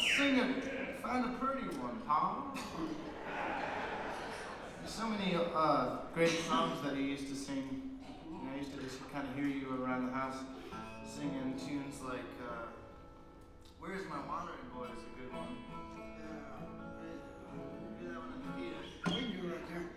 Sing it. Find a pretty one, Paul. There's so many great songs that you used to sing. And I used to just kind of hear you around the house singing tunes like "Where's My Wandering Boy" is a good one. Yeah. Do that one in the key. You right there.